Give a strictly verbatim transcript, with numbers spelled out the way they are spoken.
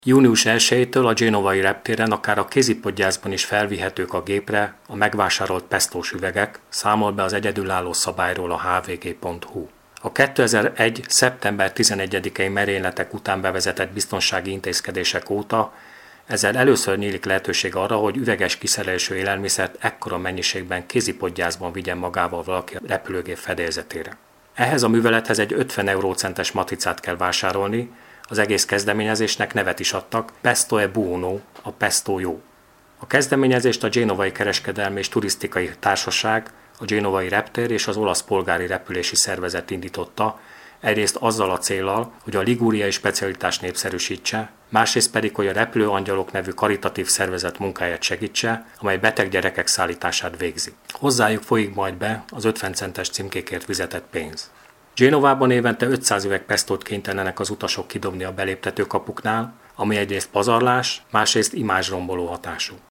június elsejétől a genovai reptéren akár a kézipodgyászban is felvihetők a gépre a megvásárolt pestós üvegek, számol be az egyedülálló szabályról a h v g pont h u. A kétezer-egy. szeptember tizenegyedikei merényletek után bevezetett biztonsági intézkedések óta ezzel először nyílik lehetőség arra, hogy üveges kiszerelésű élelmiszert ekkora mennyiségben kézipodgyászban vigyen magával valaki a repülőgép fedélzetére. Ehhez a művelethez egy ötven eurócentes matricát kell vásárolni, az egész kezdeményezésnek nevet is adtak, Pesto è buono, a pesto jó. A kezdeményezést a Genovai Kereskedelmi és Turisztikai Társaság, a Genovai Reptér és az Olasz Polgári Repülési Szervezet indította, egyrészt azzal a céllal, hogy a ligúriai specialitást népszerűsítse, másrészt pedig, hogy a Repülőangyalok nevű karitatív szervezet munkáját segítse, amely beteg gyerekek szállítását végzi. Hozzájuk folyik majd be az ötven centes címkékért fizetett pénz. Genovában évente ötszáz üveg pestót kénytelenek az utasok kidobni a beléptetőkapuknál, ami egyrészt pazarlás, másrészt imázsromboló hatású.